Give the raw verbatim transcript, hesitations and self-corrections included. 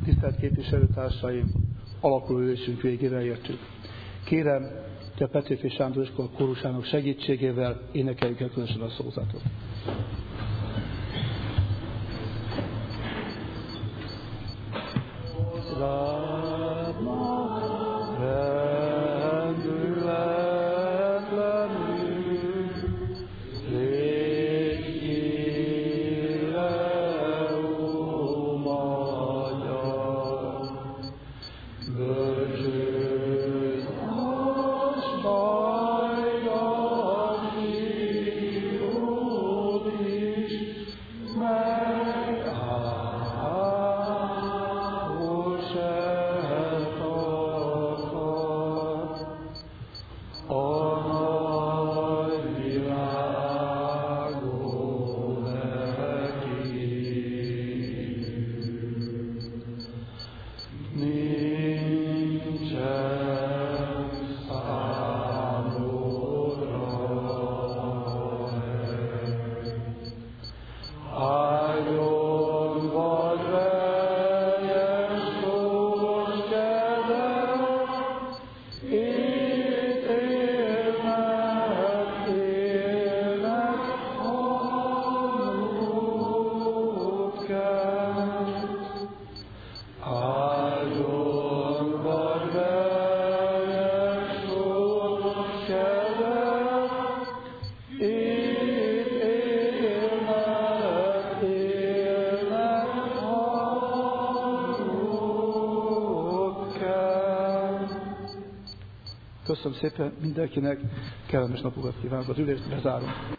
Tisztelt képviselőtársaim, alakuló ülésünk végére értünk. Kérem, hogy a Petőfi Sándor Iskola kórusának segítségével énekeljük el közösen a szózatot. Köszönöm szépen mindenkinek, kellemes napokat kívánok, az ülést bezárom.